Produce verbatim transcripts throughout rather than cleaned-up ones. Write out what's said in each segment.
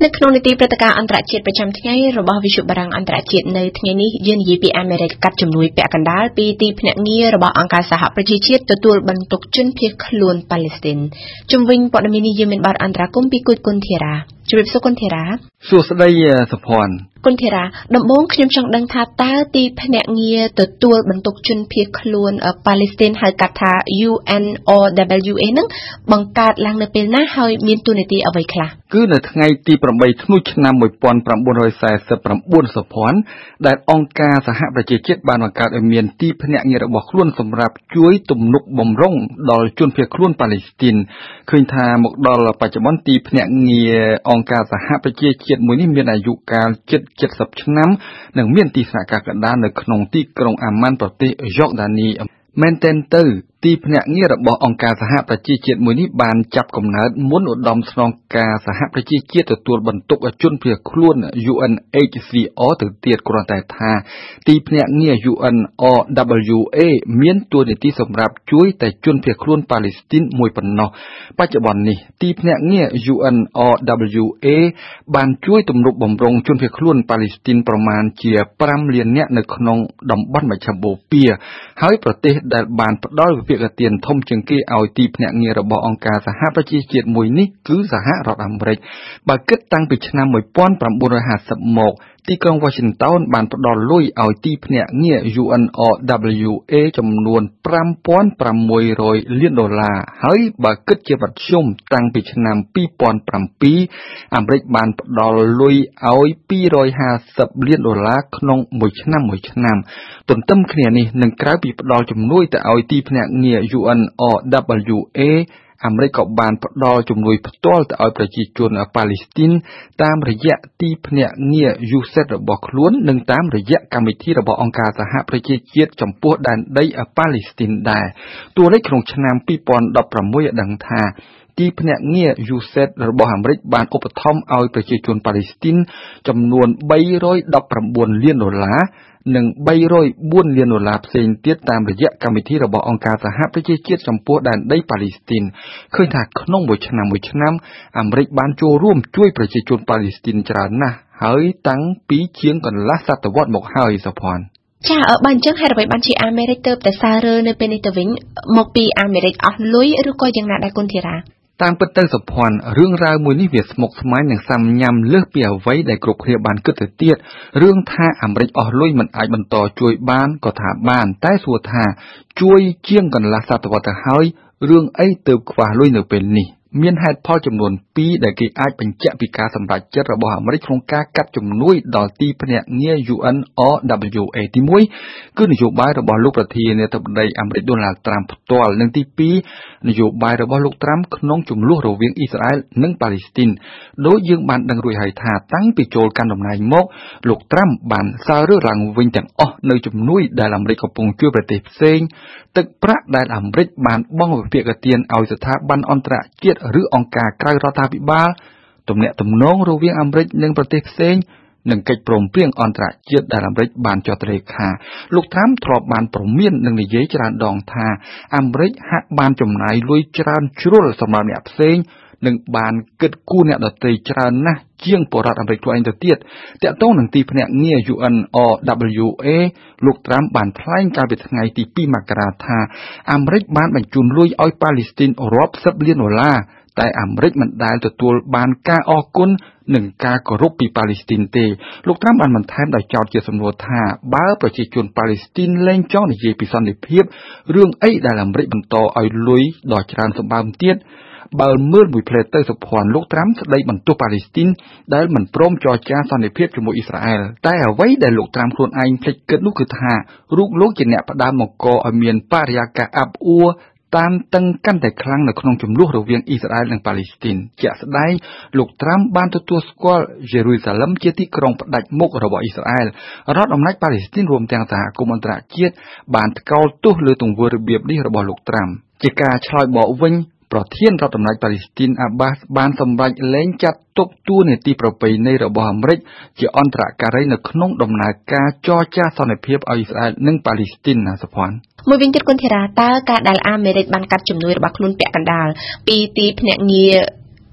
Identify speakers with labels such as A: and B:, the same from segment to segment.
A: នៅក្នុងនីតិព្រឹត្តិការណ៍អន្តរជាតិប្រចាំថ្ងៃរបស់វិទ្យុបារាំងអន្តរជាតិនៅថ្ងៃនេះយើងនិយាយពីអាមេរិកកាត់ជំនួយពាក់កណ្ដាលពីទីភ្នាក់ងាររបស់អង្គការសហប្រជាជាតិទទួលបន្ទុកជនភៀសខ្លួនប៉ាឡេស្ទីនជំវិញព័ត៌មាននេះយើងមានបាទអន្តរាគមពីគូចគុនធីរ៉ាជម្រាបសួរគុនធីរ៉ា
B: សួស្ដីសុភ័ណ្ឌ
A: គុនធីរ៉ាដំបូងខ្ញុំចង់ដឹងថាតើទីភ្នាក់ងារទទួលបន្ទុកជនភៀសខ្លួនប៉ាឡេស្ទីនហៅកាត់ថា U N O W A នឹងបង្កើតឡើងនៅពេលណាហើយមានតួនាទីអ្វីខ្លះ
B: គឺនៅថ្ងៃទីeightធ្នូឆ្នាំnineteen forty-nineសុភ័ណ្ឌដែលអង្គការសហប្រជាជាតិបានបង្កើតឲ្យមានទីភ្នាក់ងាររបស់ខ្លួនសម្រាប់ជួយទំនុកបម្រុងដល់ជនភៀសខ្លួនប៉ាឡេស្ទីនឃើញថាមកដល់បច្ចុប្បន្នទីភ្នាក់ងារអង្គការសហប្រជាជាតិមួយនេះមានអាយុកាលជិតseventyឆ្នាំនិងមានទីស្នាក់ការកណ្ដាលនៅក្នុងទីក្រុងអាម៉ាន់ប្រទេសយ៉ូដានីមែនទែនទៅទីភ្នាក់ងាររបស់អង្គការសហប្រជាជាតិមួយនេះបានចាប់កំណើតមុនឧត្តមស្នងការសហប្រជាជាតិទទួលបន្ទុកជនភៀសខ្លួន U N H C R ទៅទៀតគ្រាន់តែថាទីភ្នាក់ងារ U N O W A មានតួនាទីសម្រាប់ជួយតែជនភៀសខ្លួនប៉ាឡេស្ទីនមួយប៉ុណ្ណោះបច្ចុប្បន្ននេះទីភ្នាក់ងារ U N O W A បានជួយទំនុកបម្រុងជនភៀសខ្លួនប៉ាឡេស្ទីនប្រមាណជាfiveលាននាក់នៅក្នុងតំបន់មជ្ឈបូព៌ាហើយប្រទេសដែលបានផ្ដល់វិភាគទានធំជាងគេឲ្យទីភ្នាក់ងាររបស់អង្គការសហប្រជាជាតិមួយនេះគឺសហរដ្ឋអាមេរិកបើគិតតាំងពីឆ្នាំnineteen fiftyមកទីក្រុង Washington បានផ្ដល់លុយឲ្យទីភ្នាក់ងារ U N O W A ចំនួនfive thousand six hundredលានដុល្លារហើយបើគិតជាមធ្យមតាំងពីឆ្នាំtwo thousand sevenអាមេរិកបានផ្ដល់លុយឲ្យtwo hundred fiftyលានដុល្លារក្នុងមួយឆ្នាំមួយឆ្នាំទន្ទឹមគ្នានេះនឹងក្រៅពីផ្ដល់ជំនួយទៅឲ្យទីភ្នាក់ងារ U N O W Aអាមេរិកក៏បានផ្ដល់ជំនួយផ្ទាល់ទៅឲ្យប្រជាជនប៉ាឡេស្ទីនតាមរយៈទីភ្នាក់ងារ U S A I D របស់ខ្លួននិងតាមរយៈកម្មវិធីរបស់អង្គការសហប្រជាជាតិចំពោះដែនដីប៉ាឡេស្ទីនដែរតួលេខក្នុងឆ្នាំtwo thousand sixteenឲ្យដឹងថាទីភ្នាក់ងារ U S A I D របស់អាមេរិកបានឧបត្ថម្ភឲ្យប្រជាជនប៉ាឡេស្ទីនចំនួនthree hundred nineteenលានដុល្លារនិងthree hundred fourលានដុល្លារផ្សេងទៀតតាមរយៈកម្មវិធីរបស់អង្គការសហប្រជាជាតិចំពោះដែនដីប៉ាឡេស្ទីនឃើញថាក្នុងមួយឆ្នាំមួយឆ្នាំអាមេរិកបានចូលរួមជួយប្រជាជនប៉ាឡេស្ទីនច្រើនណាស់ហើយតាំងពីជាងកន្លះសតវត្សរ៍មកហើយសុភ័ណ្ឌ
A: ចាបើអញ្ចឹងហេតុអ្វីបានជាអាមេរិកទៅតែសាររើនៅពេលនេះទៅវិញមកពីអាមេរិកអស់លុយឬក៏យ៉ាងណាដែរគុនធីរ៉ា
B: តាមពិតទៅសុភ័ណ្ឌរឿងរ៉ាវមួយនេះវាស្មុគស្មាញនិងសាំញ៉ាំលើសពីអ្វីដែលគ្រប់គ្នាបានគិតទៅទៀតរឿងថាអាមេរិកអស់លុយមិនអាចបន្តជួយបានក៏ថាបានតែសួរថាជួយជាងកន្លះសតវត្សរ៍ទៅហើយរឿងអីទើបខ្វះលុយនៅពេលនេះមានហេតុផលចំនួនtwoដែលគេអាចបញ្ជាក់ពីការសម្រេចចិត្តរបស់អាមេរិកក្នុងការកាត់ជំនួយដល់ទីភ្នាក់ងារ U N O W A ទីoneគឺនយោបាយរបស់លោកប្រធានាធិបតីអាមេរិក Donald Trump ផ្ទាល់និងទីtwoនយោបាយរបស់លោក Trump ក្នុងជម្លោះរវាងអ៊ីស្រាអែលនិងប៉ាឡេស្ទីនដោយយើងបានដឹងរួចហើយថាតាំងពីចូលកាន់តំណែងមកលោក Trump បានសាររើឡើងវិញទាំងអស់នៅជំនួយដែលអាមេរិកកំពុងជួយប្រទេសផ្សេងទឹកប្រាក់ដែលអាមេរិកបានបង់វិភាគទានឲ្យស្ថាប័នអន្តរជាតិឬអង្គការក្រៅរដ្ឋាភិបាលទំនាក់ទំនងរវាងអាមេរិកនិងប្រទេសផ្សេងនិងកិច្ចព្រមព្រៀងអន្តរជាតិដែលអាមេរិកបានចុះហត្ថលេខាលោក Trump ធ្លាប់បានព្រមាននិងនិយាយច្រើនដងថាអាមេរិកហាក់បានចំណាយលុយច្រើនជ្រុលសម្រាប់អ្នកផ្សេងនិងបានគិតគូរអ្នកដទៃច្រើនណាស់ជាងបរដ្ឋអាមេរិកខ្លួនឯងទៅទៀតតាក់ទងនឹងទីភ្នាក់ងារ U N O W A លោក Trump បានថ្លែងកាលពីថ្ងៃទីtwoមករាថាអាមេរិកបានបញ្ជូនលុយឲ្យប៉ាឡេស្ទីនរាប់សិបលានដុល្លារតែអាមេរិកមិនដែលទទួលបានការអរគុណនិងការគោរពពីប៉ាឡេស្ទីនទេលោក Trump បានបន្ថែមដោយចោទជាសំណួរថាបើប្រជាជនប៉ាឡេស្ទីនលែងចង់និយាយពីសន្តិភាពរឿងអីដែលអាមេរិកបន្តឲ្យលុយដល់ច្រើនសម្បើមទៀតបើមើលមួយផ្លែទៅសុភ័ណ្ឌលោក Trump ស្ដីបន្ទោសប៉ាឡេស្ទីនដែលមិនព្រមចរចាសន្តិភាពជាមួយអ៊ីស្រាអែលតែអ្វីដែលលោក Trump ខ្លួនឯងភ្លេចគិតនោះគឺថារូបលោកជាអ្នកផ្ដើមបង្កឲ្យមានបរិយាកាសអាប់អួរតានតឹងកាន់តែខ្លាំងនៅក្នុងជម្លោះរវាងអ៊ីស្រាអែលនិងប៉ាឡេស្ទីនជាក់ស្ដែងលោក Trump បានទទួលស្គាល់យេរូសាឡឹមជាទីក្រុងផ្ដាច់មុខរបស់អ៊ីស្រាអែលរដ្ឋអំណាចប៉ាឡេស្ទីនរួមទាំងសហគមន៍អន្តរជាតិបានថ្កោលទោសលើទង្វើរបៀបនេះរបស់លោក Trump ជាការឆ្លើយបកវិញប្រធានរដ្ឋអំណាចប៉ាឡេស្ទីនអាបាសបានសម្រេចលែងចាត់ទុកតួនាទីប្រពៃណីរបស់អាមេរិកជាអន្តរការីនៅក្នុងដំណើរការចរចាសន្តិភាពឲ្យអ៊ីស្រាអែលនិងប៉ាឡេស្ទីនណាសុភ័ណ្ឌ
A: មួយវិញទៀតគុនធីរ៉ាតើការដែលអាមេរិកបានកាត់ជំនួយរបស់ខ្លួនពាក់កណ្ដាលពីទីភ្នាក់ងារ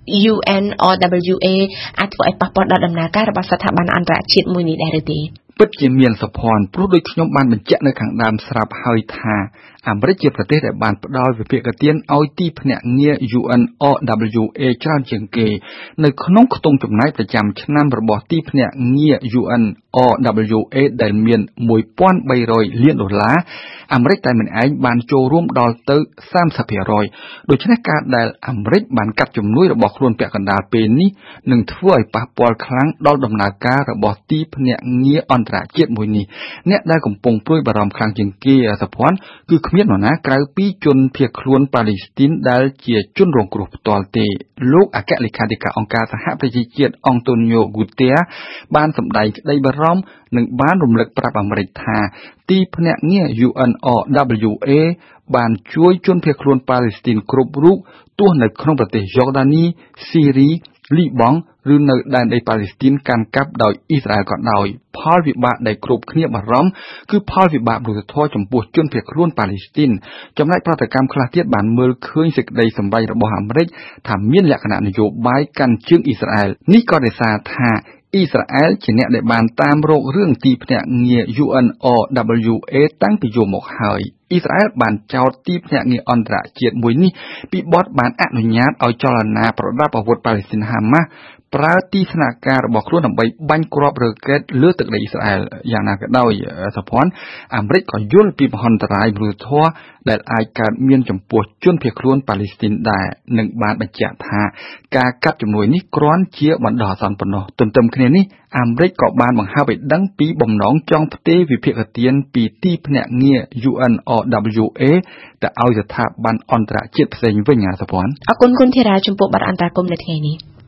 A: U N or W A អាចធ្វើឲ្យប៉ះពាល់ដល់ដំណើរការរបស់ស្ថាប័នអន្តរជាតិមួយនេះដែរឬទេ
B: ពិតជាមានសភ័នព្រោះដូចខ្ញុំបានបញ្ជាក់នៅខាងដើមស្រាប់ហើយថាអាមេរិកជាប្រទេសដែលបានផ្ដល់វិភាគទានឲ្យទីភ្នាក់ងារ U N O W A ច្រើនជាងគេនៅក្នុងខ្ទង់ចំណាយប្រចាំឆ្នាំរបស់ទីភ្នាក់ងារ U N O W A ដែលមានone thousand three hundredលានដុល្លារអាមេរិកតែម្នាក់ឯងបានចូលរួមដល់ទៅthirty percent ដូច្នេះការដែលអាមេរិកបានកាត់ជំនួយរបស់ខ្លួនពាក់កណ្ដាលពេលនេះនឹងធ្វើឲ្យប៉ះពាល់ខ្លាំងដល់ដំណើរការរបស់ទីភ្នាក់ងារអន្តរជាតិមួយនេះអ្នកដែលកំពុងព្រួយបារម្ភខ្លាំងជាងគេសភ័នគឺគ្មាននរណាក្រៅពីជនភៀសខ្លួនប៉ាឡេស្ទីនដែលជាជនរងគ្រោះផ្ទាល់ទេលោកអគ្គលេខាធិការអង្គការសហប្រជាជាតិអង់តូនីយ៉ូ ហ្គូតេសបានសម្ដែងក្តីបារម្ភនិងបានរំលឹកប្រាប់អាមេរិកថាទីភ្នាក់ងារ U N O W A បានជួយជនភៀសខ្លួនប៉ាឡេស្ទីនគ្រប់រូបទោះនៅក្នុងប្រទេសយ៉ូដានី ស៊ីរី លីបង់ឬនៅដែនដីប៉ាឡេស្ទីនកាន់កាប់ដោយអ៊ីស្រាអែលក៏ដោយផលវិបាកដែលគ្រប់គ្នាបារម្ភគឺផលវិបាកមនុស្សធម៌ចំពោះជនភៀសខ្លួនប៉ាឡេស្ទីនចំណែកប្រតិកម្មខ្លះទៀតបានមើលឃើញសេចក្តីសម្រេចរបស់អាមេរិកថាមានលក្ខណៈនយោបាយកាន់ជើងអ៊ីស្រាអែលនេះក៏ដោយសារថាអ៊ីស្រាអែលជាអ្នកដែលបានតាមរករឿងទីភ្នាក់ងារ U N O W A តាំងពីយូរមកហើយអ៊ីស្រាអែលបានចោទទីភ្នាក់ងារអន្តរជាតិមួយនេះពីបទបានអនុញ្ញាតឲ្យចលនាប្រដាប់អាវុធប៉ាឡេស្ទីនហាម៉ាស់ប្រើទីស្នាក់ការរបស់ខ្លួនដើម្បីបាញ់គ្រាប់រ៉ឺកែតលើទឹកដីអ៊ីស្រាអែលយ៉ាងណាក៏ដោយសភ័នអាមេរិកក៏យល់ពីមហន្តរាយមនុស្សធម៌ដែលអាចកើតមានចំពោះជនភៀសខ្លួនប៉ាឡេស្ទីនដែរនិងបានបញ្ជាក់ថាការកាត់ជំនួយនេះគ្រាន់ជាបណ្ដោះអាសន្នប៉ុណ្ណោះទន្ទឹមគ្នានេះអាមេរិកក៏បានបង្ហើបឲ្យដឹងពីបំណងចង់ផ្ទេរវិភាគទានពីទីភ្នាក់ងារ U N O W A ទៅឲ្យស្ថាប័នអន្តរជាតិផ្សេងវិញសភ័ន
A: អរគុណគុណធីរ៉ាចំពោះបទអន្តរាគមន៍នៅថ្ងៃនេះ